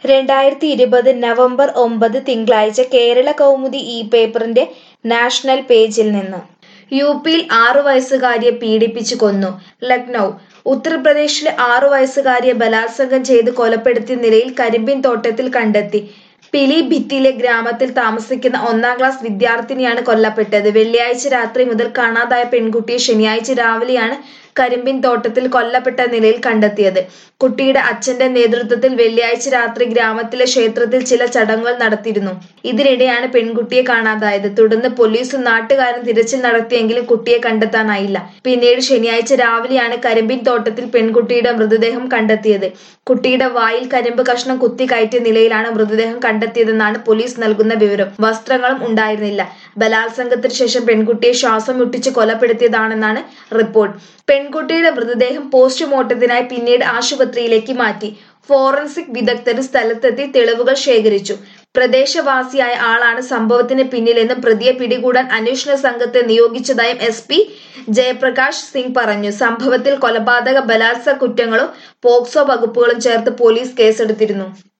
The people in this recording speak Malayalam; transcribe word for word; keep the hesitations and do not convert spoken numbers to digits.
രണ്ടായിരത്തി ഇരുപത് നവംബർ ഒമ്പത് തിങ്കളാഴ്ച കേരള കൗമുദി ഈ പേപ്പറിന്റെ നാഷണൽ പേജിൽ നിന്ന് യു പിയിൽ ആറു വയസ്സുകാരിയെ പീഡിപ്പിച്ചു കൊന്നു. ലക്നൗ ഉത്തർപ്രദേശിലെ ആറു വയസ്സുകാരിയെ ബലാത്സംഗം ചെയ്ത് കൊലപ്പെടുത്തിയ നിലയിൽ കരിമ്പിൻ തോട്ടത്തിൽ കണ്ടെത്തി. പിലിഭിത്തിലെ ഗ്രാമത്തിൽ താമസിക്കുന്ന ഒന്നാം ക്ലാസ് വിദ്യാർത്ഥിനിയാണ് കൊല്ലപ്പെട്ടത്. വെള്ളിയാഴ്ച രാത്രി മുതൽ കാണാതായ പെൺകുട്ടിയെ ശനിയാഴ്ച രാവിലെയാണ് കരിമ്പിൻ തോട്ടത്തിൽ കൊല്ലപ്പെട്ട നിലയിൽ കണ്ടെത്തിയത്. കുട്ടിയുടെ അച്ഛന്റെ നേതൃത്വത്തിൽ വെള്ളിയാഴ്ച രാത്രി ഗ്രാമത്തിലെ ക്ഷേത്രത്തിൽ ചില ചടങ്ങുകൾ നടത്തിയിരുന്നു. ഇതിനിടെയാണ് പെൺകുട്ടിയെ കാണാതായത്. തുടർന്ന് പോലീസും നാട്ടുകാരും തിരച്ചിൽ നടത്തിയെങ്കിലും കുട്ടിയെ കണ്ടെത്താനായില്ല. പിന്നീട് ശനിയാഴ്ച രാവിലെയാണ് കരിമ്പിൻ തോട്ടത്തിൽ പെൺകുട്ടിയുടെ മൃതദേഹം കണ്ടെത്തിയത്. കുട്ടിയുടെ വായിൽ കരിമ്പ് കഷ്ണം കുത്തിക്കയറ്റിയ നിലയിലാണ് മൃതദേഹം കണ്ടെത്തിയതെന്നാണ് പോലീസ് നൽകുന്ന വിവരം. വസ്ത്രങ്ങളും ഉണ്ടായിരുന്നില്ല. ബലാത്സംഗത്തിന് ശേഷം പെൺകുട്ടിയെ ശ്വാസം മുട്ടിച്ച് കൊലപ്പെടുത്തിയതാണെന്നാണ് റിപ്പോർട്ട്. പെൺകുട്ടിയുടെ മൃതദേഹം പോസ്റ്റ്മോർട്ടത്തിനായി പിന്നീട് ആശുപത്രിയിലേക്ക് മാറ്റി. ഫോറൻസിക് വിദഗ്ധരും സ്ഥലത്തെത്തി തെളിവുകൾ ശേഖരിച്ചു. പ്രദേശവാസിയായ ആളാണ് സംഭവത്തിന് പിന്നിലെന്നും പ്രതിയെ പിടികൂടാൻ അന്വേഷണ സംഘത്തെ നിയോഗിച്ചതായും എസ് പി ജയപ്രകാശ് സിംഗ് പറഞ്ഞു. സംഭവത്തിൽ കൊലപാതക, ബലാത്സംഗ കുറ്റങ്ങളും പോക്സോ വകുപ്പുകളും ചേർത്ത് പോലീസ് കേസെടുത്തിരുന്നു.